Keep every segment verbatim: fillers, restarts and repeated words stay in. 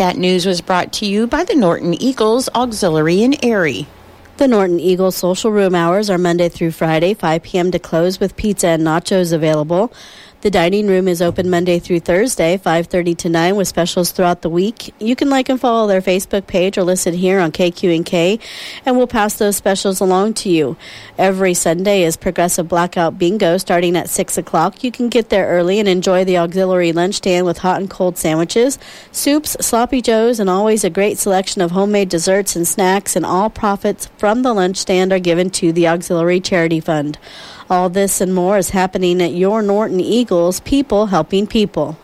That news was brought to you by the Norton Eagles Auxiliary in Erie. The Norton Eagles social room hours are Monday through Friday, five p.m. to close, with pizza and nachos available. The dining room is open Monday through Thursday, five thirty to nine, with specials throughout the week. You can like and follow their Facebook page or listen here on K Q and K, and we'll pass those specials along to you. Every Sunday is Progressive Blackout Bingo starting at six o'clock. You can get there early and enjoy the auxiliary lunch stand with hot and cold sandwiches, soups, sloppy joes, and always a great selection of homemade desserts and snacks, and all profits from the lunch stand are given to the Auxiliary Charity Fund. All this and more is happening at your Norton Eagles, people helping people.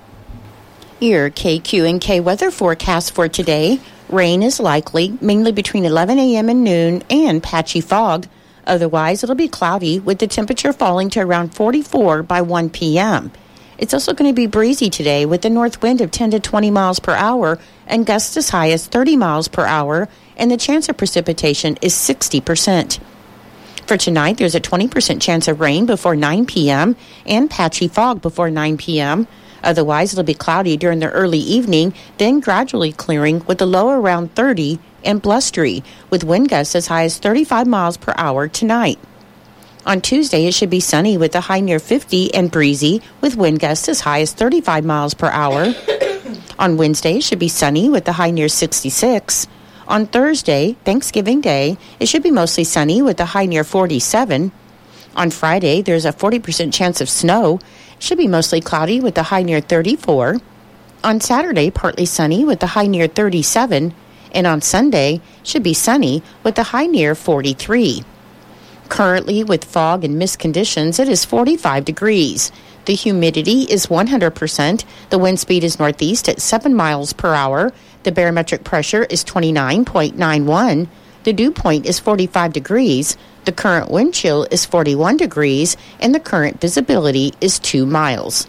Your K Q and K weather forecast for today. Rain is likely, mainly between eleven a.m. and noon, and patchy fog. Otherwise, it'll be cloudy, with the temperature falling to around forty-four by one p.m. It's also going to be breezy today, with a north wind of ten to twenty miles per hour and gusts as high as thirty miles per hour, and the chance of precipitation is sixty percent. For tonight, there's a twenty percent chance of rain before nine p.m. and patchy fog before nine p.m. Otherwise, it'll be cloudy during the early evening, then gradually clearing with a low around thirty and blustery, with wind gusts as high as thirty-five miles per hour tonight. On Tuesday, it should be sunny with a high near fifty and breezy, with wind gusts as high as thirty-five miles per hour. On Wednesday, it should be sunny with a high near sixty-six. On Thursday, Thanksgiving Day, it should be mostly sunny with a high near forty-seven. On Friday, there's a forty percent chance of snow. It should be mostly cloudy with a high near thirty-four. On Saturday, partly sunny with a high near thirty-seven. And on Sunday, it should be sunny with a high near forty-three. Currently, with fog and mist conditions, it is forty-five degrees. The humidity is one hundred percent. The wind speed is northeast at seven miles per hour. The barometric pressure is twenty-nine point nine one. The dew point is forty-five degrees. The current wind chill is forty-one degrees, and the current visibility is two miles.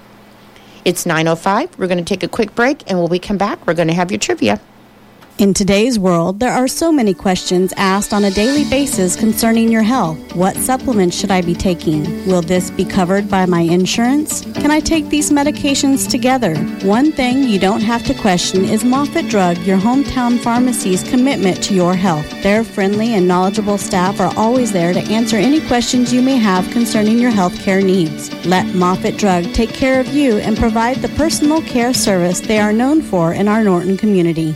It's nine oh five. We're going to take a quick break, and when we come back, we're going to have your trivia. In today's world, there are so many questions asked on a daily basis concerning your health. What supplements should I be taking? Will this be covered by my insurance? Can I take these medications together? One thing you don't have to question is Moffitt Drug, your hometown pharmacy's commitment to your health. Their friendly and knowledgeable staff are always there to answer any questions you may have concerning your health care needs. Let Moffitt Drug take care of you and provide the personal care service they are known for in our Norton community.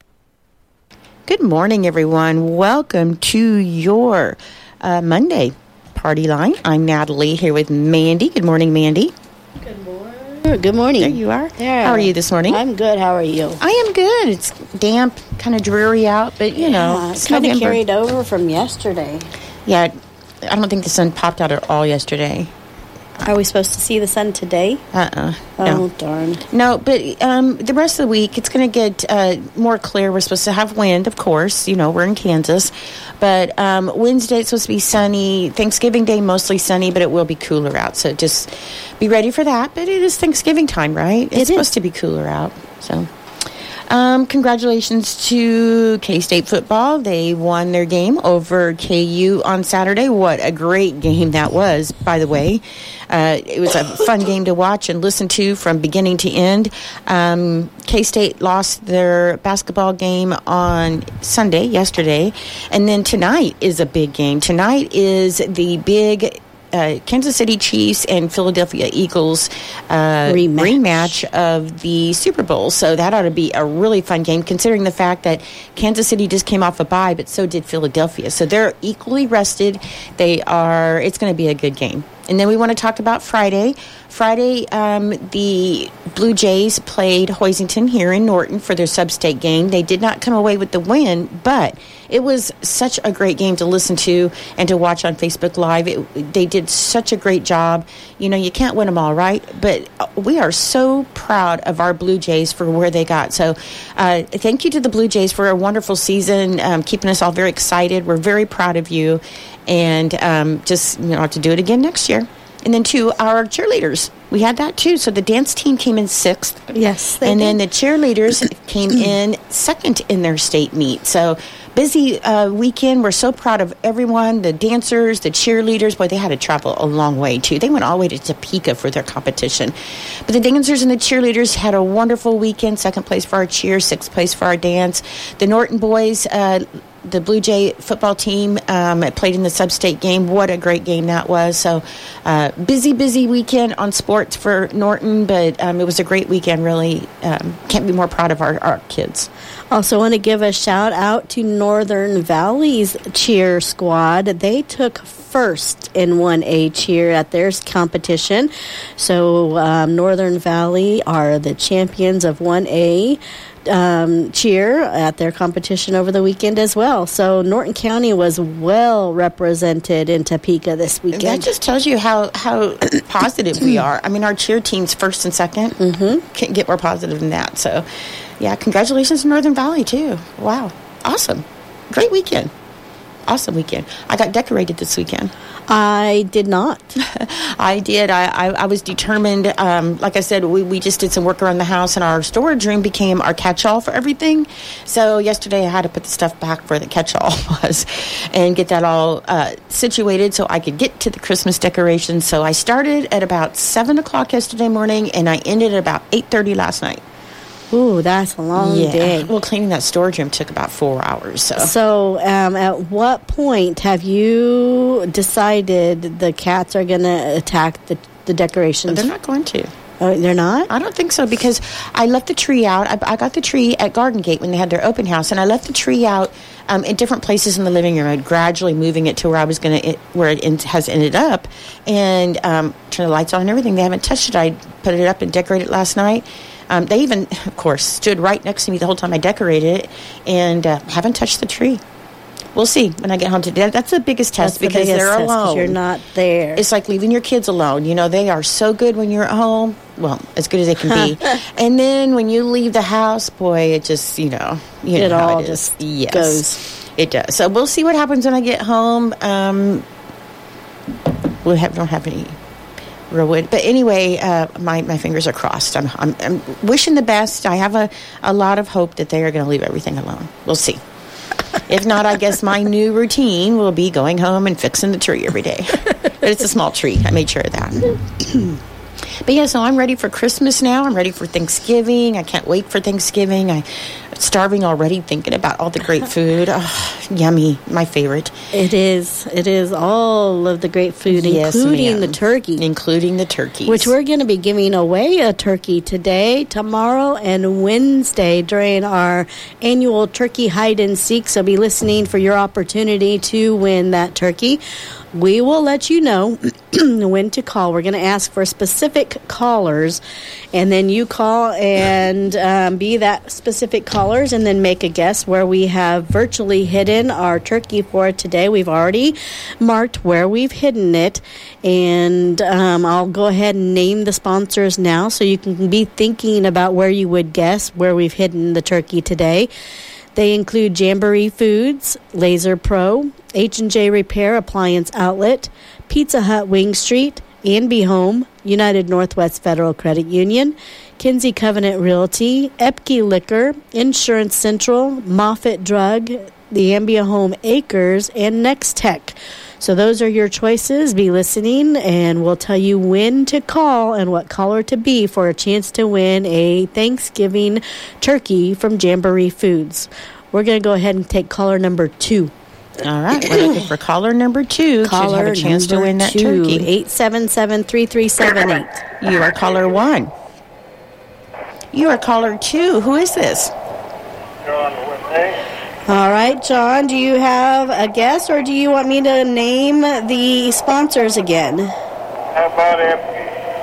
Good morning, everyone. Welcome to your uh, Monday party line. I'm Natalie here with Mandy. Good morning, Mandy. Good morning. Good morning. There you are. Yeah. How are you this morning? I'm good. How are you? I am good. It's damp, kind of dreary out, but you yeah, know, it's kind of carried over from yesterday. Yeah, I don't think the sun popped out at all yesterday. Are we supposed to see the sun today? Uh-uh. Oh, no. darn. No, but um, the rest of the week, it's going to get uh, more clear. We're supposed to have wind, of course. You know, we're in Kansas. But um, Wednesday, it's supposed to be sunny. Thanksgiving Day, mostly sunny, but it will be cooler out. So just be ready for that. But it is Thanksgiving time, right? It's it supposed is. to be cooler out. So um, congratulations to K-State football. They won their game over K U on Saturday. What a great game that was, by the way. Uh, it was a fun game to watch and listen to from beginning to end. Um, K-State lost their basketball game on Sunday, yesterday. And then tonight is a big game. Tonight is the big uh, Kansas City Chiefs and Philadelphia Eagles uh, rematch. rematch of the Super Bowl. So that ought to be a really fun game, considering the fact that Kansas City just came off a bye, but so did Philadelphia. So they're equally rested. They are. It's going to be a good game. And then we want to talk about Friday. Friday, um, the Blue Jays played Hoisington here in Norton for their sub-state game. They did not come away with the win, but it was such a great game to listen to and to watch on Facebook Live. It, they did such a great job. You know, you can't win them all, right? But we are so proud of our Blue Jays for where they got. So uh, thank you to the Blue Jays for a wonderful season, um, keeping us all very excited. We're very proud of you. And um, just, you know, have to do it again next year. And then, too, our cheerleaders. We had that, too. So the dance team came in sixth. Yes, they And did. then the cheerleaders came in second in their state meet. So busy uh, weekend. We're so proud of everyone, the dancers, the cheerleaders. Boy, they had to travel a long way, too. They went all the way to Topeka for their competition. But the dancers and the cheerleaders had a wonderful weekend. Second place for our cheer, sixth place for our dance. The Norton boys, uh, the Blue Jay football team, um, played in the sub-state game. What a great game that was. So uh, busy, busy weekend on sports for Norton, but um, it was a great weekend, really. Um, can't be more proud of our, our kids. Also want to give a shout out to Northern Valley's cheer squad. They took first in one A cheer at their competition. So um, Northern Valley are the champions of one A um, cheer at their competition over the weekend as well. So Norton County was well represented in Topeka this weekend. That just tells you how, how positive we are. I mean, our cheer team's first and second. Mm-hmm. Can't get more positive than that. So, yeah, congratulations to Northern Valley, too. Wow. Awesome. Great weekend. Awesome weekend. I got decorated this weekend. I did not. I did. I, I, I was determined. Um, like I said, we, we just did some work around the house, and our storage room became our catch-all for everything. So yesterday I had to put the stuff back where the catch-all was and get that all uh, situated so I could get to the Christmas decorations. So I started at about seven o'clock yesterday morning, and I ended at about eight thirty last night. Ooh, that's a long yeah. day. Well, cleaning that storage room took about four hours. So, so um, at what point have you decided the cats are going to attack the, the decorations? They're not going to. Oh, they're not? I don't think so, because I left the tree out. I, I got the tree at Garden Gate when they had their open house, and I left the tree out um, in different places in the living room. I'm gradually moving it to where I was going to, where it in, has ended up, and um, turn the lights on and everything. They haven't touched it. I put it up and decorated it last night. Um, they even, of course, stood right next to me the whole time I decorated it, and uh, haven't touched the tree. We'll see when I get home today. That's the biggest test, That's the because biggest they're test, 'cause alone. you're not there. It's like leaving your kids alone. You know, they are so good when you're at home. Well, as good as they can be. And then when you leave the house, boy, it just, you know, you know it how all it is. just Yes, goes. It does. So we'll see what happens when I get home. Um, we have, don't have any real wood. But anyway, uh, my, my fingers are crossed. I'm, I'm, I'm wishing the best. I have a, a lot of hope that they are going to leave everything alone. We'll see. If not, I guess my new routine will be going home and fixing the tree every day. But it's a small tree. I made sure of that. But yeah, so I'm ready for Christmas now. I'm ready for Thanksgiving. I can't wait for Thanksgiving. I'm starving already thinking about all the great food. Oh, yummy. My favorite. It is. It is all of the great food, Yes, including ma'am. the turkey. Including the turkeys. Which we're going to be giving away a turkey today, tomorrow, and Wednesday during our annual turkey hide and seek. So be listening for your opportunity to win that turkey. We will let you know when to call. We're going to ask for specific callers, and then you call and um, be that specific callers, and then make a guess where we have virtually hidden our turkey for today. We've already marked where we've hidden it, and um, I'll go ahead and name the sponsors now so you can be thinking about where you would guess where we've hidden the turkey today. They include Jamboree Foods, Laser Pro, H and J Repair Appliance Outlet, Pizza Hut Wing Street, Anby Home, United Northwest Federal Credit Union, Kinsey Covenant Realty, Epke Liquor, Insurance Central, Moffitt Drug, the Ambia Home Acres, and Next Tech. So those are your choices. Be listening, and we'll tell you when to call and what caller to be for a chance to win a Thanksgiving turkey from Jamboree Foods. We're going to go ahead and take caller number two. All right. We're looking for caller number two Caller to have a chance to number win that two, turkey. eight seven seven, three three seven eight. You are caller one. You are caller two. Who is this? John Whitney. All right, John, do you have a guess, or do you want me to name the sponsors again? How about Epke?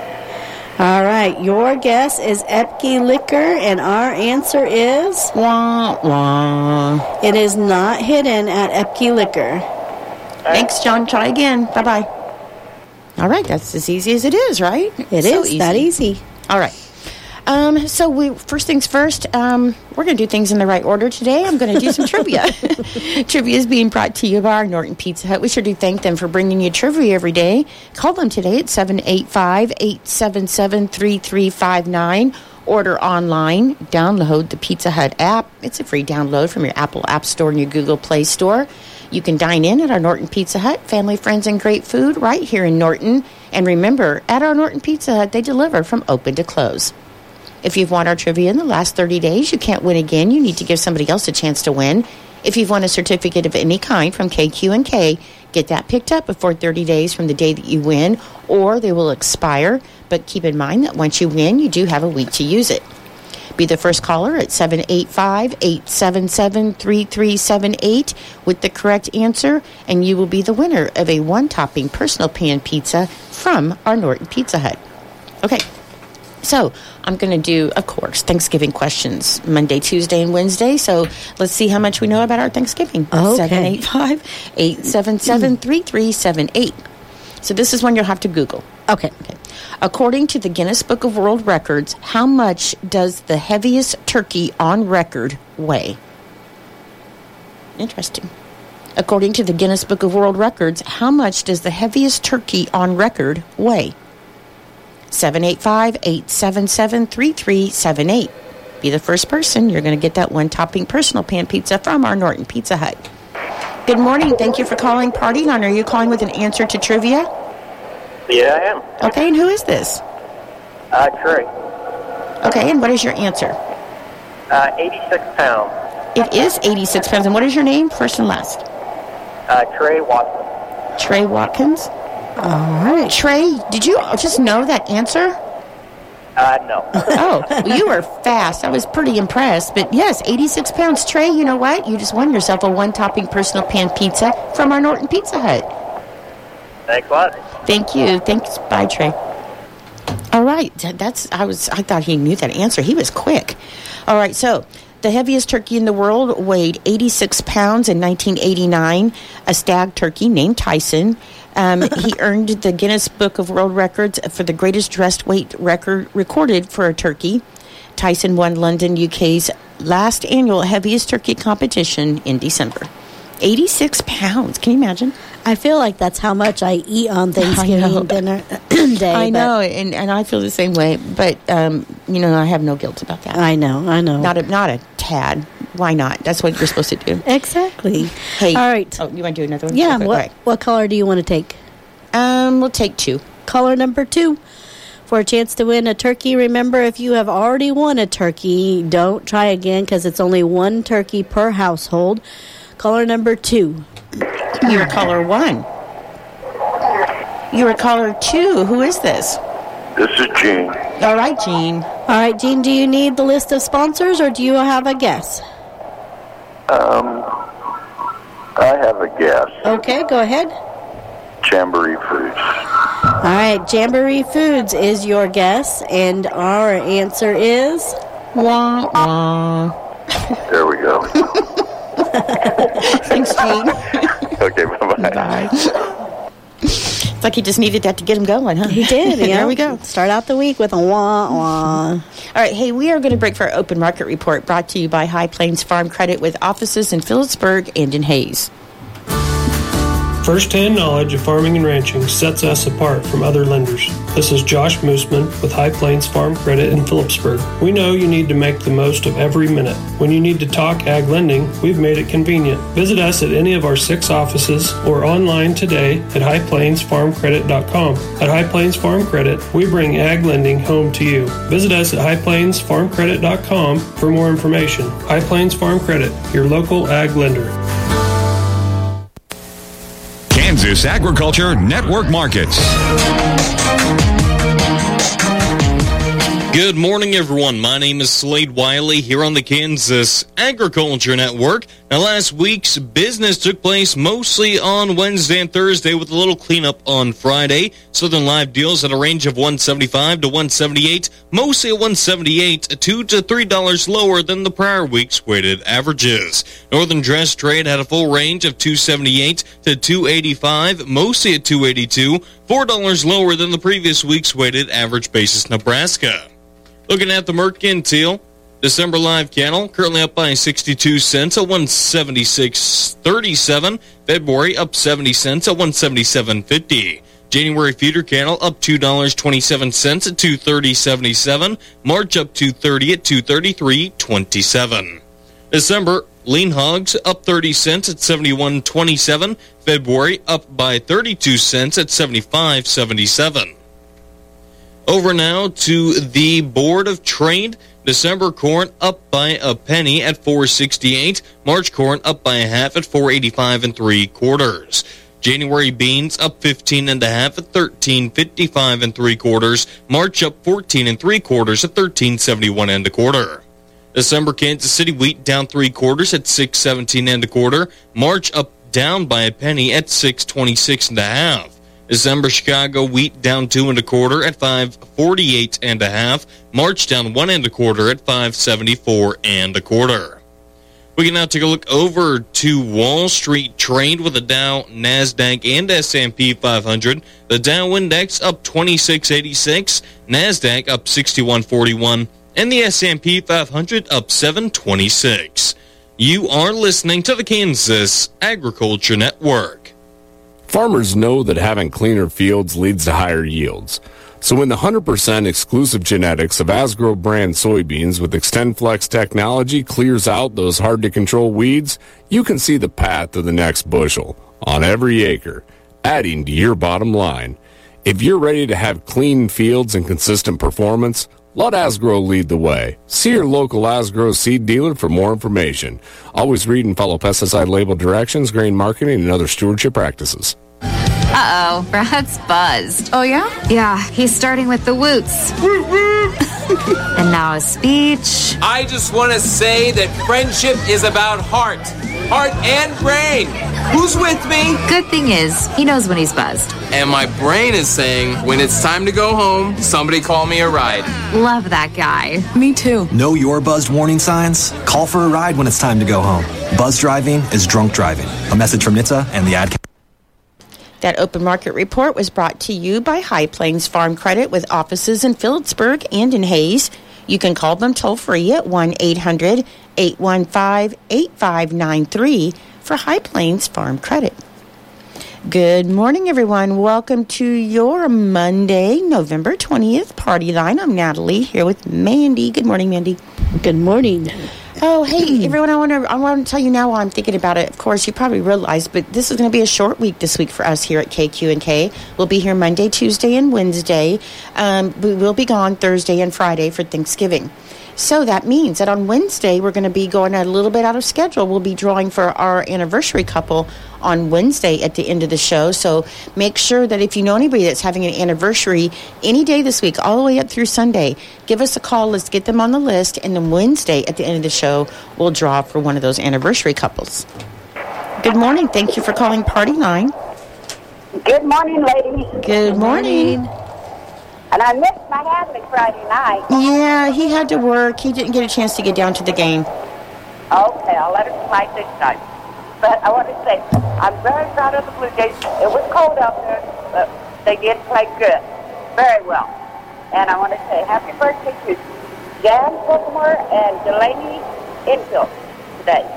All right, your guess is Epke Liquor, and our answer is Wah, wah. it is not hidden at Epke Liquor. Thanks, John. Try again. Bye-bye. All right. That's as easy as it is, right? It So is that easy. All right. Um, so we first things first, um, we're going to do things in the right order today. I'm going to do some trivia. Trivia is being brought to you by our Norton Pizza Hut. We sure do thank them for bringing you trivia every day. Call them today at seven eight five, eight seven seven, three three five nine. Order online. Download the Pizza Hut app. It's a free download from your Apple App Store and your Google Play Store. You can dine in at our Norton Pizza Hut. Family, friends, and great food right here in Norton. And remember, at our Norton Pizza Hut, they deliver from open to close. If you've won our trivia in the last thirty days, you can't win again. You need to give somebody else a chance to win. If you've won a certificate of any kind from K Q and K, get that picked up before thirty days from the day that you win, or they will expire. But keep in mind that once you win, you do have a week to use it. Be the first caller at seven eight five, eight seven seven, three three seven eight with the correct answer, and you will be the winner of a one-topping personal pan pizza from our Norton Pizza Hut. Okay. So I'm going to do, of course, Thanksgiving questions Monday, Tuesday, and Wednesday. So let's see how much we know about our Thanksgiving. Okay. seven eight five, eight seven seven, three three seven eight. So this is one you'll have to Google. Okay. Okay. According to the Guinness Book of World Records, how much does the heaviest turkey on record weigh? Interesting. According to the Guinness Book of World Records, how much does the heaviest turkey on record weigh? seven eight five, eight seven seven, three three seven eight. Be the first person. You're going to get that one-topping personal pan pizza from our Norton Pizza Hut. Good morning. Thank you for calling Party Line. Are you calling with an answer to trivia? Yeah, I am. Okay, and who is this? Uh, Trey. Okay, and what is your answer? Uh, eighty-six pounds. It is eighty-six pounds. And what is your name, first and last? Uh, Trey Watson. Trey Watkins. All right. Trey, did you just know that answer? Uh, no. Oh, well, you were fast. I was pretty impressed. But yes, eighty-six pounds. Trey, you know what? You just won yourself a one-topping personal pan pizza from our Norton Pizza Hut. Thanks a lot. Thank you. Thanks. Bye, Trey. All right. That's, I was, I thought he knew that answer. He was quick. All right. So the heaviest turkey in the world weighed eighty-six pounds in nineteen eighty-nine. A stag turkey named Tyson. Um, he earned the Guinness Book of World Records for the greatest dressed weight record recorded for a turkey. Tyson won London, U K's last annual heaviest turkey competition in December. eighty-six pounds. Can you imagine? I feel like that's how much I eat on Thanksgiving dinner day. I know, and, and I feel the same way. But, um, you know, I have no guilt about that. I know, I know. Not a, not a tad. Why not? That's what you're supposed to do. Exactly. Hey. All right. Oh, you want to do another one? Yeah. Okay, What, right. what caller do you want to take? Um, we'll take two. Caller number two. For a chance to win a turkey, remember, if you have already won a turkey, don't try again because it's only one turkey per household. Caller number two. You're caller one. You're caller two. Who is this? This is Gene. All right, Gene. All right, Gene, do you need the list of sponsors or do you have a guess? Um, I have a guess. Okay, go ahead. Jamboree Foods. All right, Jamboree Foods is your guess, and our answer is... Wah, wah. There we go. Thanks, Gene. Okay, bye-bye. Bye. It's like he just needed that to get him going, huh? He did. There yeah. we go. Start out the week with a wah, wah. All right, hey, we are going to break for our open market report brought to you by High Plains Farm Credit with offices in Phillipsburg and in Hayes. First-hand knowledge of farming and ranching sets us apart from other lenders. This is Josh Mooseman with High Plains Farm Credit in Phillipsburg. We know you need to make the most of every minute. When you need to talk ag lending, we've made it convenient. Visit us at any of our six offices or online today at high plains farm credit dot com. At High Plains Farm Credit, we bring ag lending home to you. Visit us at high plains farm credit dot com for more information. High Plains Farm Credit, your local ag lender. Kansas Agriculture Network Markets. Good morning, everyone. My name is Slade Wiley here on the Kansas Agriculture Network. Now, last week's business took place mostly on Wednesday and Thursday with a little cleanup on Friday. Southern Live deals at a range of one seventy-five to one seventy-eight, mostly at one seventy-eight, two to three dollars lower than the prior week's weighted averages. Northern Dress Trade had a full range of two seventy-eight to two eighty-five, mostly at two eighty-two, four dollars lower than the previous week's weighted average basis Nebraska. Looking at the Mercantile, December live cattle currently up by sixty-two cents at one seventy-six thirty-seven. February up seventy cents at one seventy-seven fifty. January feeder cattle up two dollars and twenty-seven cents at two thirty seventy-seven. March up two thirty at two thirty-three twenty-seven. December lean hogs up thirty cents at seventy-one twenty-seven. February up by thirty-two cents at seventy-five seventy-seven. Over now to the Board of Trade. December corn up by a penny at four sixty-eight. March corn up by a half at four eighty-five and three quarters. January beans up fifteen and a half at thirteen fifty-five and three quarters. March up fourteen and three quarters at thirteen seventy-one and a quarter. December Kansas City wheat down three quarters at six seventeen and a quarter. March up down by a penny at six twenty-six and a half. December Chicago wheat down two and a quarter at five forty-eight and a half. March down one and a quarter at five seventy-four and a quarter. We can now take a look over to Wall Street trade with the Dow, NASDAQ, and S and P five hundred. The Dow Index up twenty-six eighty-six, NASDAQ up sixty-one forty-one, and the S and P five hundred up seven twenty-six. You are listening to the Kansas Agriculture Network. Farmers know that having cleaner fields leads to higher yields. So when the one hundred percent exclusive genetics of Asgrow brand soybeans with XtendFlex technology clears out those hard-to-control weeds, you can see the path to the next bushel on every acre, adding to your bottom line. If you're ready to have clean fields and consistent performance, let Asgrow lead the way. See your local Asgrow seed dealer for more information. Always read and follow pesticide label directions, grain marketing, and other stewardship practices. Uh-oh, Brad's buzzed. Oh, yeah? Yeah, he's starting with the woots. And now a speech. I just want to say that friendship is about heart. Heart and brain. Who's with me? Good thing is, he knows when he's buzzed. And my brain is saying, when it's time to go home, somebody call me a ride. Love that guy. Me too. Know your buzzed warning signs? Call for a ride when it's time to go home. Buzz driving is drunk driving. A message from N H T S A and the ad. That open market report was brought to you by High Plains Farm Credit with offices in Phillipsburg and in Hayes. You can call them toll-free at one eight hundred eight one five eight five nine three for High Plains Farm Credit. Good morning, everyone. Welcome to your Monday, November twentieth Party Line. I'm Natalie here with Mandy. Good morning, Mandy. Good morning. Oh, hey, everyone, I want to I want to tell you now while I'm thinking about it. Of course, you probably realize, but this is going to be a short week this week for us here at K Q and K. We'll be here Monday, Tuesday, and Wednesday. Um, we will be gone Thursday and Friday for Thanksgiving. So that means that on Wednesday, we're going to be going a little bit out of schedule. We'll be drawing for our anniversary couple on Wednesday at the end of the show. So make sure that if you know anybody that's having an anniversary any day this week, all the way up through Sunday, give us a call. Let's get them on the list. And then Wednesday at the end of the show, we'll draw for one of those anniversary couples. Good morning. Thank you for calling Party Line. Good morning, ladies. Good morning. And I missed my Hadley Friday night. Yeah, he had to work. He didn't get a chance to get down to the game. Okay, I'll let him play this time. But I want to say, I'm very proud of the Blue Jays. It was cold out there, but they did play good. Very well. And I want to say happy birthday to Jan Whitmore and Delaney Infield today.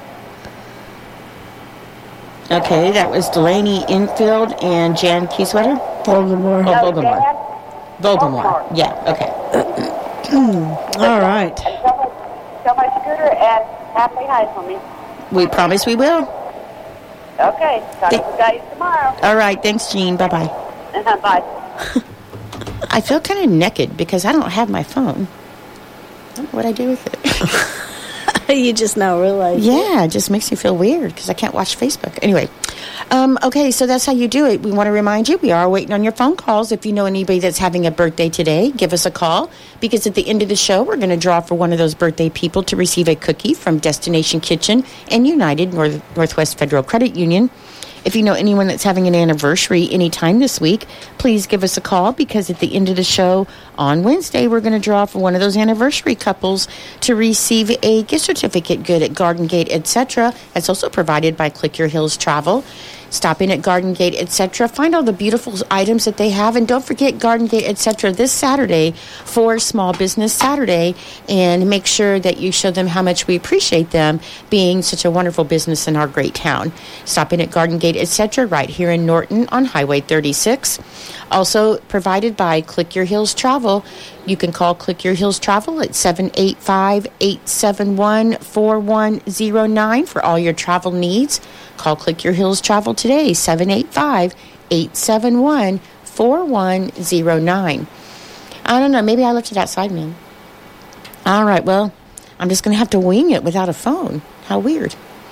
Okay, that was Delaney Infield and Jan Kieswetter? Voldemort. Oh, Voldemort. Voldemort. Yeah, okay. All right. And tell my, tell my scooter and happy high for me. We promise we will. Okay, talk Th- to you guys tomorrow. All right, thanks, Jean. Bye-bye. Bye. I feel kind of naked because I don't have my phone. I don't know what I do with it. You just now realize. Yeah, it just makes me feel weird because I can't watch Facebook. Anyway, um, okay, so that's how you do it. We want to remind you, we are waiting on your phone calls. If you know anybody that's having a birthday today, give us a call because at the end of the show, we're going to draw for one of those birthday people to receive a cookie from Destination Kitchen and United North- Northwest Federal Credit Union. If you know anyone that's having an anniversary anytime this week, please give us a call because at the end of the show On Wednesday, we're going to draw for one of those anniversary couples to receive a gift certificate good at Garden Gate, et cetera. It's also provided by Click Your Hills Travel. Stop in at Garden Gate, et cetera. Find all the beautiful items that they have. And don't forget Garden Gate, et cetera this Saturday for Small Business Saturday. And make sure that you show them how much we appreciate them being such a wonderful business in our great town. Stop in at Garden Gate, et cetera right here in Norton on Highway thirty-six. Also provided by Click Your Hills Travel. You can call Click Your Hills Travel at seven eight five, eight seven one, four one zero nine for all your travel needs. Call Click Your Hills Travel today, seven eight five, eight seven one, four one zero nine. I don't know, maybe I left it outside, man. All right, well, I'm just going to have to wing it without a phone. How weird.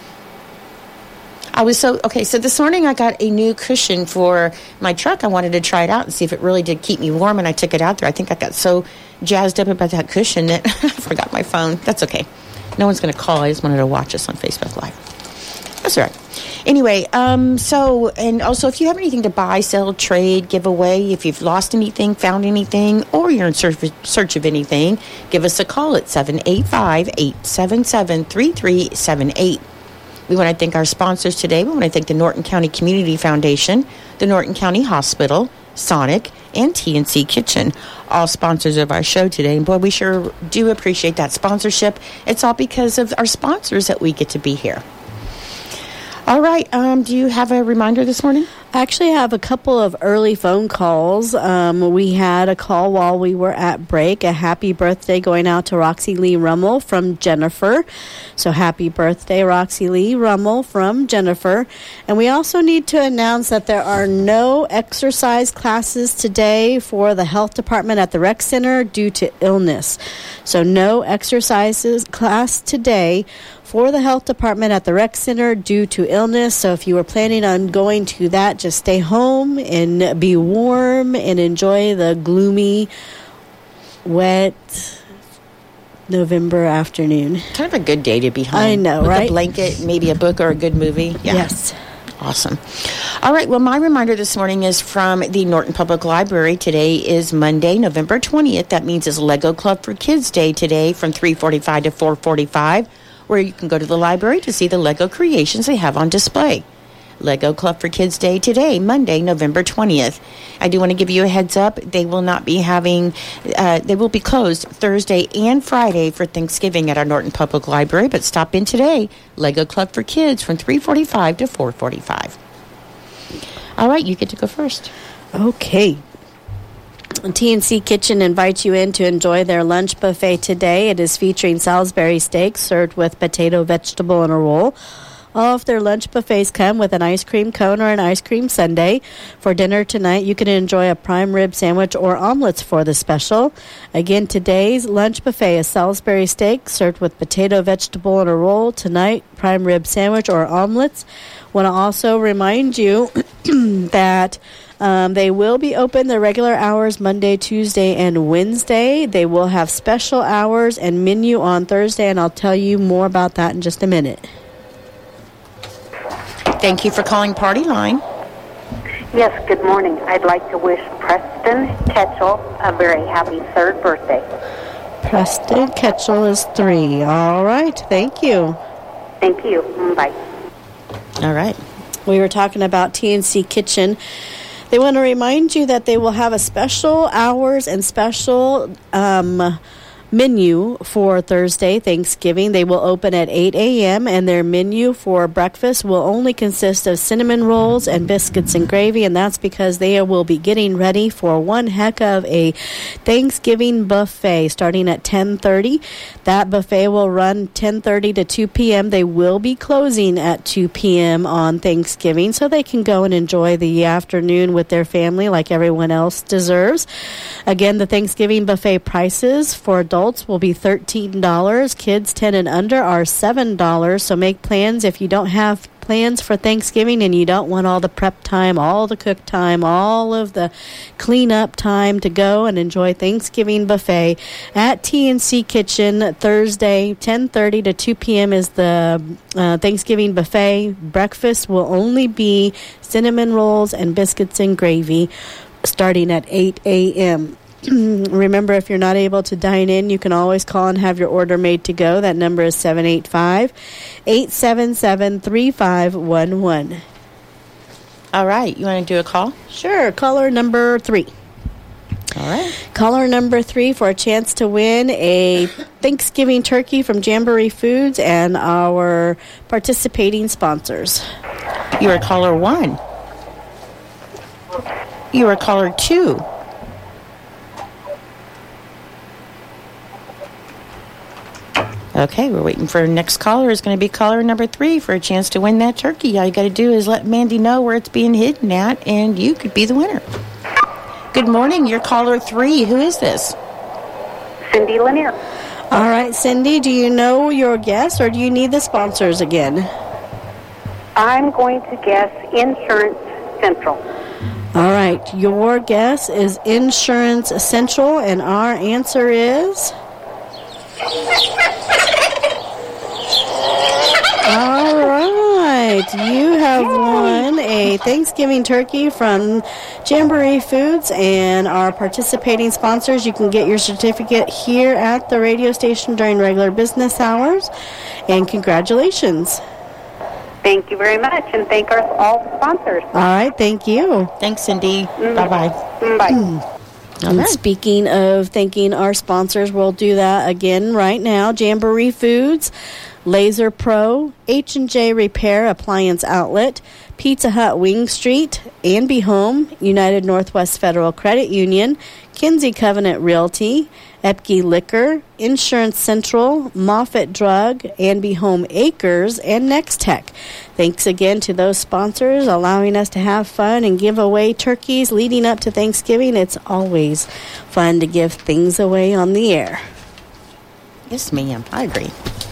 I was so, okay, so this morning I got a new cushion for my truck. I wanted to try it out and see if it really did keep me warm, and I took it out there. I think I got so jazzed up about that cushion that I forgot my phone. That's okay. No one's going to call. I just wanted to watch us on Facebook Live. That's all right. Anyway, um, so, and also if you have anything to buy, sell, trade, give away, if you've lost anything, found anything, or you're in search of, search of anything, give us a call at seven eight five, eight seven seven, three three seven eight. We want to thank our sponsors today. We want to thank the Norton County Community Foundation, the Norton County Hospital, Sonic, and T N C Kitchen, all sponsors of our show today. And boy, we sure do appreciate that sponsorship. It's all because of our sponsors that we get to be here. All right. Um, do you have a reminder this morning? I actually have a couple of early phone calls. Um, we had a call while we were at break. A happy birthday going out to Roxy Lee Rummel from Jennifer. So happy birthday, Roxy Lee Rummel from Jennifer. And we also need to announce that there are no exercise classes today for the health department at the rec center due to illness. So no exercises class today for the health department at the rec center due to illness. So if you were planning on going to that, just stay home and be warm and enjoy the gloomy, wet November afternoon. Kind of a good day to be home. I know, with right? With a blanket, maybe a book or a good movie. Yeah. Yes. Awesome. All right. Well, my reminder this morning is from the Norton Public Library. Today is Monday, November twentieth. That means it's Lego Club for Kids Day today from three forty-five to four forty-five, where you can go to the library to see the Lego creations they have on display. Lego Club for Kids Day today, Monday, November twentieth. I do want to give you a heads up. They will not be having, uh, they will be closed Thursday and Friday for Thanksgiving at our Norton Public Library, but stop in today. Lego Club for Kids from three forty-five to four forty-five. All right, you get to go first. Okay. T N C Kitchen invites you in to enjoy their lunch buffet today. It is featuring Salisbury steak served with potato, vegetable, and a roll. All of their lunch buffets come with an ice cream cone or an ice cream sundae. For dinner tonight, you can enjoy a prime rib sandwich or omelets for the special. Again, today's lunch buffet is Salisbury steak served with potato, vegetable, and a roll. Tonight, prime rib sandwich or omelets. Want to also remind you that Um, they will be open their regular hours Monday, Tuesday, and Wednesday. They will have special hours and menu on Thursday, and I'll tell you more about that in just a minute. Thank you for calling Party Line. Yes, good morning. I'd like to wish Preston Ketchel a very happy third birthday. Preston Ketchel is three. All right. Thank you. Thank you. Bye. All right. We were talking about T N C Kitchen. They want to remind you that they will have a special hours and special um, menu for Thursday, Thanksgiving. They will open at eight a.m., and their menu for breakfast will only consist of cinnamon rolls and biscuits and gravy, and that's because they will be getting ready for one heck of a Thanksgiving buffet starting at ten thirty. That buffet will run ten thirty to two p.m. They will be closing at two p.m. on Thanksgiving, so they can go and enjoy the afternoon with their family like everyone else deserves. Again, the Thanksgiving buffet prices for adults will be thirteen dollars. Kids ten and under are seven dollars. So make plans if you don't have plans for Thanksgiving and you don't want all the prep time, all the cook time, all of the cleanup time to go and enjoy Thanksgiving buffet at T N C Kitchen. Thursday, ten thirty to two p.m. is the uh, Thanksgiving buffet. Breakfast will only be cinnamon rolls and biscuits and gravy starting at eight a.m. Remember, if you're not able to dine in, you can always call and have your order made to go. That number is seven eight five, eight seven seven, three five one one. All right. You want to do a call? Sure. Caller number three. All right. Caller number three for a chance to win a Thanksgiving turkey from Jamboree Foods and our participating sponsors. You are caller one. You are caller two. Okay, we're waiting for our next caller. Is going to be caller number three for a chance to win that turkey. All you got to do is let Mandy know where it's being hidden at, and you could be the winner. Good morning. You're caller three. Who is this? Cindy Lanier. All right, Cindy, do you know your guess, or do you need the sponsors again? I'm going to guess Insurance Central. All right, your guess is Insurance Central, and our answer is... All right, you have won a Thanksgiving turkey from Jamboree Foods and our participating sponsors. You can get your certificate here at the radio station during regular business hours, and congratulations. Thank you very much, and thank our all the sponsors. All right, thank you. Thanks, Cindy. Mm. Bye-bye. Mm, bye. Mm. And okay. Speaking of thanking our sponsors, we'll do that again right now. Jamboree Foods, Laser Pro, H and J Repair Appliance Outlet, Pizza Hut Wing Street, Anby Home, United Northwest Federal Credit Union, Kinsey Covenant Realty, Epke Liquor, Insurance Central, Moffitt Drug, Anby Home Acres, and Next Tech. Thanks again to those sponsors allowing us to have fun and give away turkeys leading up to Thanksgiving. It's always fun to give things away on the air. Yes, ma'am. I agree.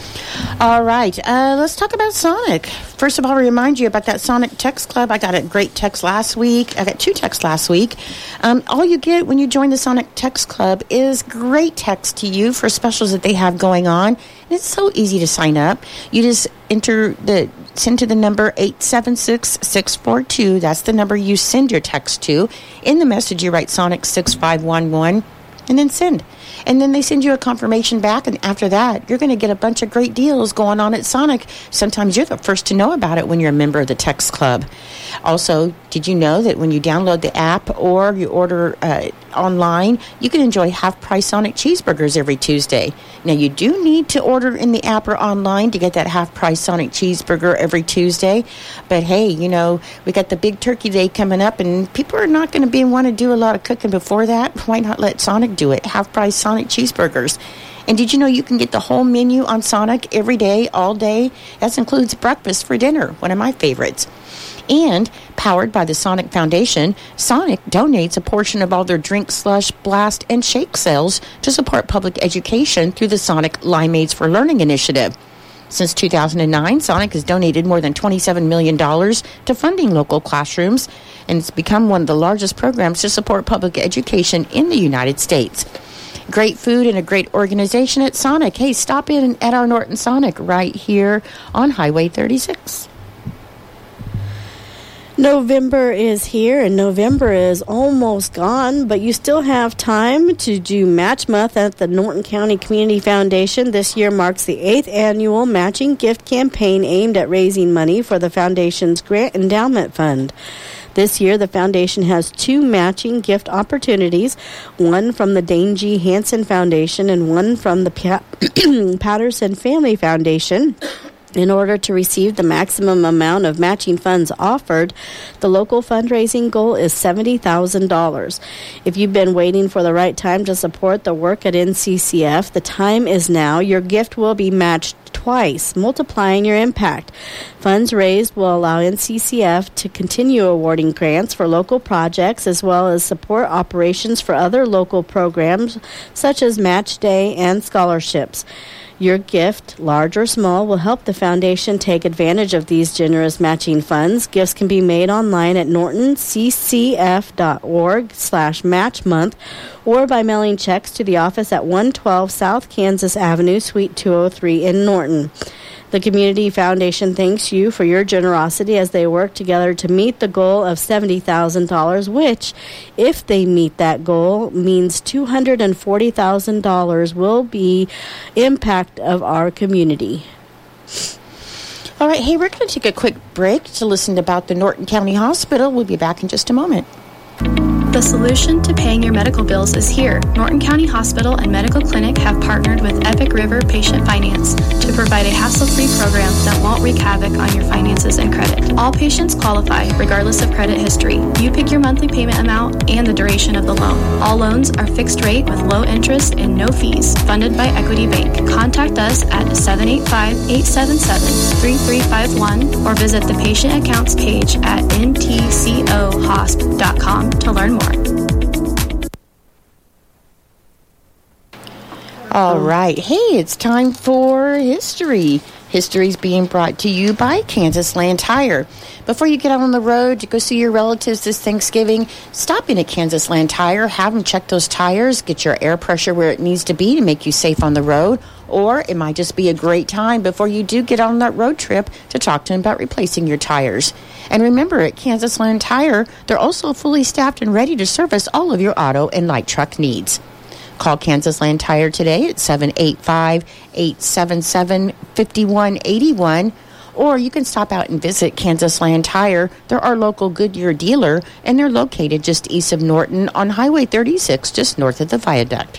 All right, uh, let's talk about Sonic. First of all, remind you about that Sonic Text Club. I got a great text last week. I got two texts last week. Um, all you get when you join the Sonic Text Club is great text to you for specials that they have going on. And it's so easy to sign up. You just enter the send to the number eight seven six, six four two. That's the number you send your text to. In the message, you write Sonic six five one one and then send. And then they send you a confirmation back, and after that, you're going to get a bunch of great deals going on at Sonic. Sometimes you're the first to know about it when you're a member of the Text Club. Also, did you know that when you download the app or you order uh, online, you can enjoy half-price Sonic cheeseburgers every Tuesday? Now, you do need to order in the app or online to get that half-price Sonic cheeseburger every Tuesday. But, hey, you know, we got the big turkey day coming up, and people are not going to be want to do a lot of cooking before that. Why not let Sonic do it? Half-price Sonic cheeseburgers. And did you know you can get the whole menu on Sonic every day, all day? That includes breakfast for dinner, one of my favorites. And powered by the Sonic Foundation, Sonic donates a portion of all their drink, slush, blast, and shake sales to support public education through the Sonic Limeades for Learning initiative. Since two thousand nine, Sonic has donated more than twenty-seven million dollars to funding local classrooms, and it's become one of the largest programs to support public education in the United States. Great food and a great organization at Sonic. Hey, stop in at our Norton Sonic right here on Highway thirty-six. November is here, and November is almost gone, but you still have time to do Match Month at the Norton County Community Foundation. This year marks the eighth annual matching gift campaign aimed at raising money for the Foundation's Grant Endowment Fund. This year, the Foundation has two matching gift opportunities, one from the Dane G. Hansen Foundation and one from the pa- Patterson Family Foundation. In order to receive the maximum amount of matching funds offered, the local fundraising goal is seventy thousand dollars. If you've been waiting for the right time to support the work at N C C F, the time is now. Your gift will be matched twice, multiplying your impact. Funds raised will allow N C C F to continue awarding grants for local projects as well as support operations for other local programs such as Match Day and scholarships. Your gift, large or small, will help the Foundation take advantage of these generous matching funds. Gifts can be made online at nortonccf.org slash match month or by mailing checks to the office at one twelve South Kansas Avenue, Suite two oh three in Norton. The Community Foundation thanks you for your generosity as they work together to meet the goal of seventy thousand dollars, which, if they meet that goal, means two hundred forty thousand dollars will be impact of our community. All right, hey, we're going to take a quick break to listen about the Norton County Hospital. We'll be back in just a moment. The solution to paying your medical bills is here. Norton County Hospital and Medical Clinic have partnered with Epic River Patient Finance to provide a hassle-free program that won't wreak havoc on your finances and credit. All patients qualify, regardless of credit history. You pick your monthly payment amount and the duration of the loan. All loans are fixed rate with low interest and no fees, funded by Equity Bank. Contact us at seven eight five, eight seven seven, three three five one or visit the patient accounts page at n t c o hosp dot com to learn more. All right. Hey, it's time for history. History's being brought to you by Kansas Land Tire. Before you get out on the road to go see your relatives this Thanksgiving, stop in at Kansas Land Tire, have them check those tires, get your air pressure where it needs to be to make you safe on the road. Or it might just be a great time before you do get on that road trip to talk to them about replacing your tires. And remember, at Kansas Land Tire, they're also fully staffed and ready to service all of your auto and light truck needs. Call Kansas Land Tire today at seven eight five, eight seven seven, five one eight one. Or you can stop out and visit Kansas Land Tire. They're our local Goodyear dealer, and they're located just east of Norton on Highway thirty-six, just north of the viaduct.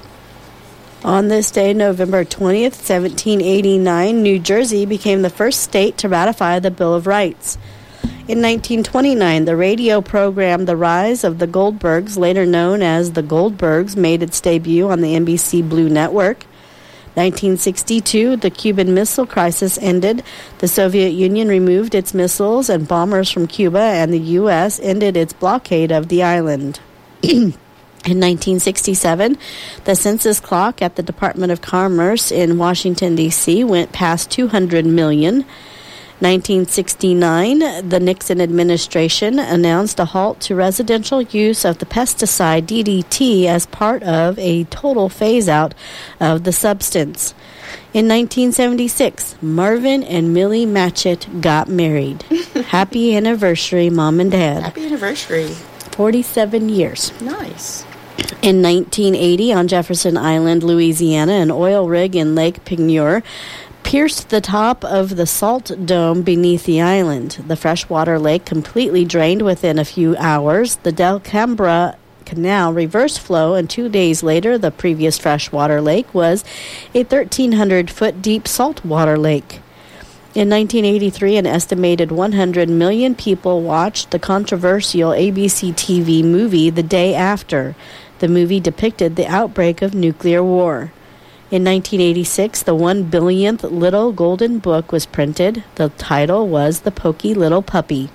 On this day, November twentieth, seventeen eighty-nine, New Jersey became the first state to ratify the Bill of Rights. In nineteen twenty-nine, the radio program The Rise of the Goldbergs, later known as The Goldbergs, made its debut on the N B C Blue Network. nineteen sixty-two, the Cuban Missile Crisis ended. The Soviet Union removed its missiles and bombers from Cuba, and the U S ended its blockade of the island. In nineteen sixty-seven, the census clock at the Department of Commerce in Washington, D C went past two hundred million. nineteen sixty-nine, the Nixon administration announced a halt to residential use of the pesticide D D T as part of a total phase-out of the substance. In nineteen seventy-six, Marvin and Millie Matchett got married. Happy anniversary, Mom and Dad. Happy anniversary. forty-seven years. Nice. In nineteen eighty, on Jefferson Island, Louisiana, an oil rig in Lake Peigneur pierced the top of the salt dome beneath the island. The freshwater lake completely drained within a few hours. The Delcambra Canal reverse flow, and two days later, the previous freshwater lake was a thirteen hundred foot deep saltwater lake. In nineteen eighty-three, an estimated one hundred million people watched the controversial A B C T V movie The Day After. The movie depicted the outbreak of nuclear war. In nineteen eighty-six, the one billionth Little Golden Book was printed. The title was The Pokey Little Puppy.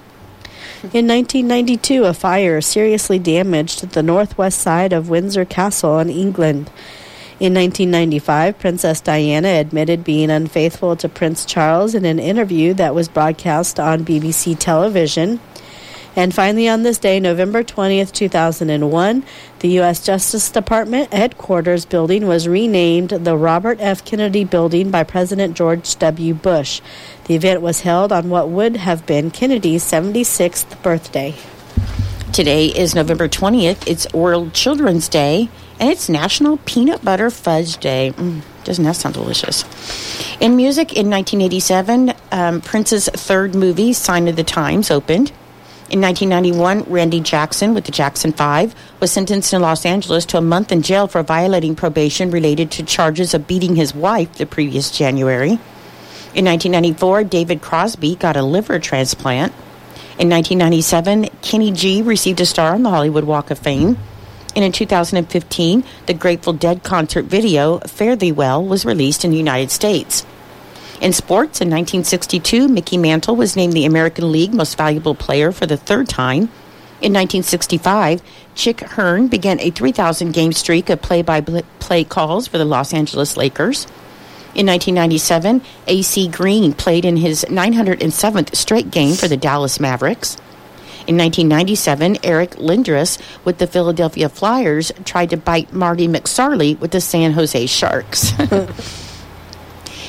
In nineteen ninety-two, a fire seriously damaged the northwest side of Windsor Castle in England. In nineteen ninety-five, Princess Diana admitted being unfaithful to Prince Charles in an interview that was broadcast on B B C television. And finally, on this day, November twentieth, two thousand one, the U S Justice Department headquarters building was renamed the Robert F. Kennedy Building by President George W. Bush. The event was held on what would have been Kennedy's seventy-sixth birthday. Today is November twentieth. It's World Children's Day, and it's National Peanut Butter Fudge Day. Mm, doesn't that sound delicious? In music, in nineteen eighty-seven, um, Prince's third movie, Sign of the Times, opened. In nineteen ninety-one, Randy Jackson with the Jackson Five was sentenced in Los Angeles to a month in jail for violating probation related to charges of beating his wife the previous January. In nineteen ninety-four, David Crosby got a liver transplant. In nineteen ninety-seven, Kenny G received a star on the Hollywood Walk of Fame. And in two thousand fifteen, the Grateful Dead concert video, Fare Thee Well, was released in the United States. In sports, in nineteen sixty-two, Mickey Mantle was named the American League Most Valuable Player for the third time. In nineteen sixty-five, Chick Hearn began a three thousand game streak of play-by-play calls for the Los Angeles Lakers. In nineteen ninety-seven, A C Green played in his nine hundred seventh straight game for the Dallas Mavericks. In nineteen ninety-seven, Eric Lindros with the Philadelphia Flyers tried to bite Marty McSorley with the San Jose Sharks.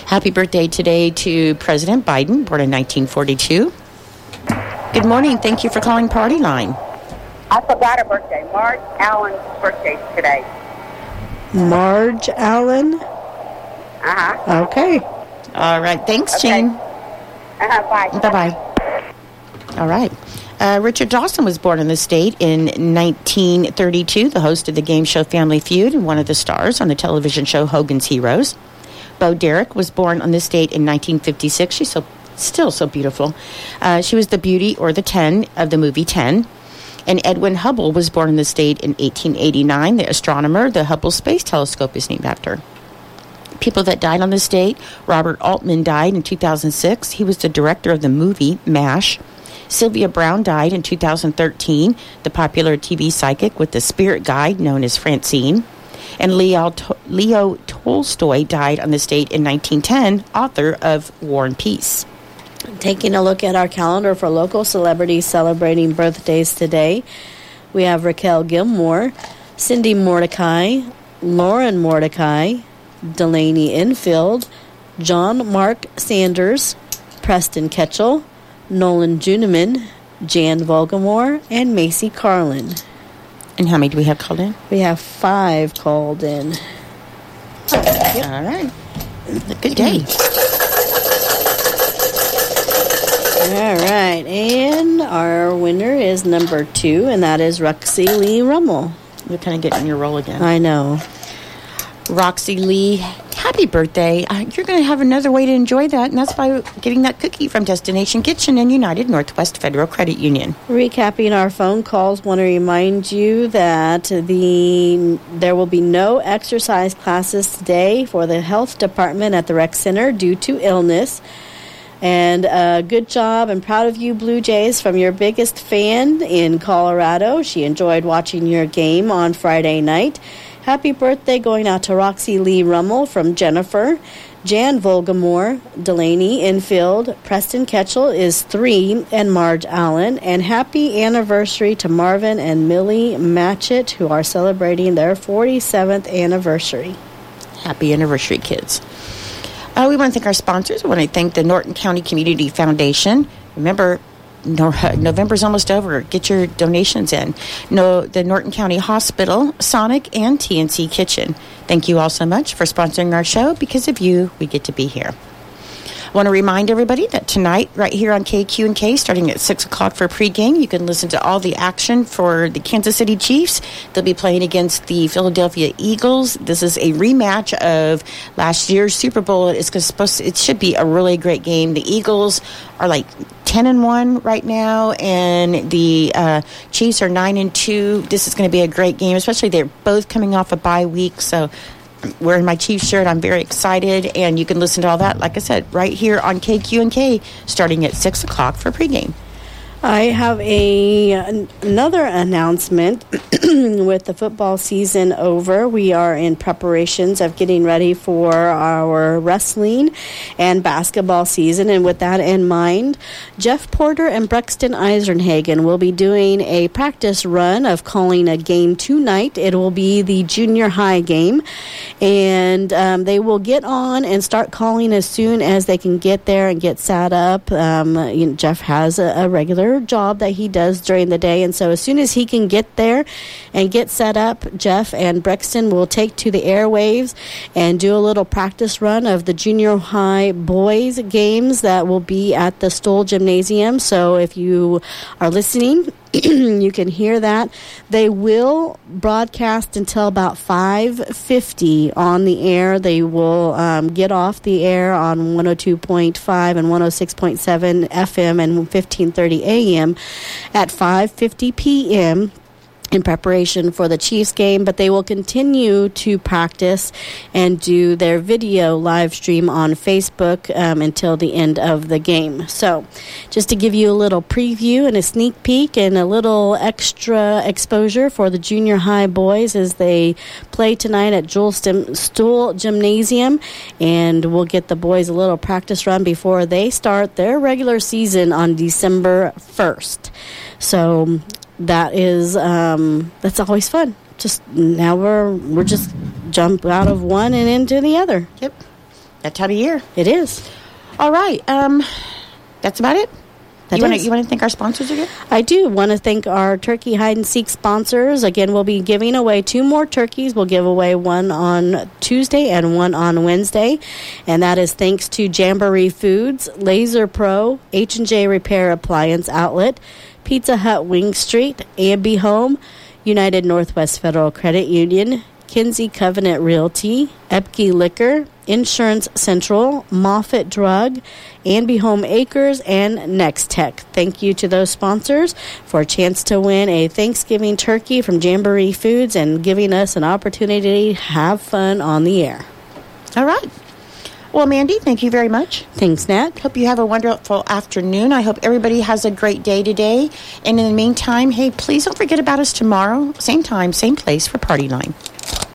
Happy birthday today to President Biden, born in nineteen forty-two. Good morning. Thank you for calling Party Line. I forgot her birthday. Marge Allen's birthday today. Marge Allen? Uh-huh. Okay. All right. Thanks, Okay. Jean. Uh-huh. Bye. Bye-bye. All right. Uh, Richard Dawson was born in the state in nineteen thirty-two, the host of the game show Family Feud and one of the stars on the television show Hogan's Heroes. Bo Derek was born on this date in nineteen fifty-six. She's so still so beautiful. Uh, she was the beauty, or the ten, of the movie ten. And Edwin Hubble was born in the state in eighteen eighty-nine. The astronomer, the Hubble Space Telescope is named after. People that died on this date: Robert Altman died in two thousand six. He was the director of the movie MASH. Sylvia Brown died in two thousand thirteen, the popular T V psychic with the spirit guide known as Francine. And Leo, Leo Tolstoy died on this date in nineteen ten, author of War and Peace. Taking a look at our calendar for local celebrities celebrating birthdays today, we have Raquel Gilmore, Cindy Mordecai, Lauren Mordecai, Delaney Infield, John Mark Sanders, Preston Ketchell, Nolan Juneman, Jan Volgamore, and Macy Carlin. And how many do we have called in? We have five called in. Yep. All right. Good day. All right. And our winner is number two, and that is Roxy Lee Rummel. You're kind of getting your roll again. I know. Roxy Lee, happy birthday. Uh, you're going to have another way to enjoy that, and that's by getting that cookie from Destination Kitchen and United Northwest Federal Credit Union. Recapping our phone calls, want to remind you that the there will be no exercise classes today for the health department at the rec center due to illness. And uh, good job and proud of you, Blue Jays, from your biggest fan in Colorado. She enjoyed watching your game on Friday night. Happy birthday going out to Roxy Lee Rummel from Jennifer, Jan Volgamore, Delaney Infield, Preston Ketchell is three, and Marge Allen. And happy anniversary to Marvin and Millie Matchett, who are celebrating their forty-seventh anniversary. Happy anniversary, kids. Uh, we want to thank our sponsors. We want to thank the Norton County Community Foundation. Remember, no, November's almost over. Get your donations in. No, the Norton County Hospital, Sonic, and T N C Kitchen. Thank you all so much for sponsoring our show. Because of you, we get to be here. I want to remind everybody that tonight, right here on K Q and K, starting at six o'clock for pregame, you can listen to all the action for the Kansas City Chiefs. They'll be playing against the Philadelphia Eagles. This is a rematch of last year's Super Bowl. It's supposed to, it should be a really great game. The Eagles are like ten and one right now, and the uh, Chiefs are nine and two. This is going to be a great game, especially they're both coming off a bye week, so wearing my Chiefs shirt, I'm very excited, and you can listen to all that, like I said, right here on K Q and K, starting at six o'clock for pregame. I have a another announcement. With the football season over, we are in preparations of getting ready for our wrestling and basketball season. And with that in mind, Jeff Porter and Brexton Eisenhagen will be doing a practice run of calling a game tonight. It will be the junior high game, and um, they will get on and start calling as soon as they can get there and get set up. Um, you know, Jeff has a, a regular job that he does during the day, and so as soon as he can get there and get set up, Jeff and Brexton will take to the airwaves and do a little practice run of the junior high boys games that will be at the Stoll Gymnasium. So if you are listening, you can hear that. They will broadcast until about five fifty on the air. They will um, get off the air on one oh two point five and one oh six point seven F M and fifteen thirty A M at five fifty P M in preparation for the Chiefs game, but they will continue to practice and do their video live stream on Facebook um, until the end of the game. So just to give you a little preview and a sneak peek and a little extra exposure for the junior high boys as they play tonight at Stoll Gymnasium, and we'll get the boys a little practice run before they start their regular season on December first. So that is um, that's always fun. Just now we're we're just jump out of one and into the other. Yep. That time of year. It is. All right. Um, that's about it. That you want is. to you want to thank our sponsors again? I do want to thank our Turkey Hide and Seek sponsors. Again, we'll be giving away two more turkeys. We'll give away one on Tuesday and one on Wednesday. And that is thanks to Jamboree Foods, Laser Pro, H and J Repair Appliance Outlet, Pizza Hut Wing Street, Amby Home, United Northwest Federal Credit Union, Kinsey Covenant Realty, Epke Liquor, Insurance Central, Moffitt Drug, Amby Home Acres, and Next Tech. Thank you to those sponsors for a chance to win a Thanksgiving turkey from Jamboree Foods and giving us an opportunity to have fun on the air. All right. Well, Mandy, thank you very much. Thanks, Nat. Hope you have a wonderful afternoon. I hope everybody has a great day today. And in the meantime, hey, please don't forget about us tomorrow. Same time, same place for Party Line.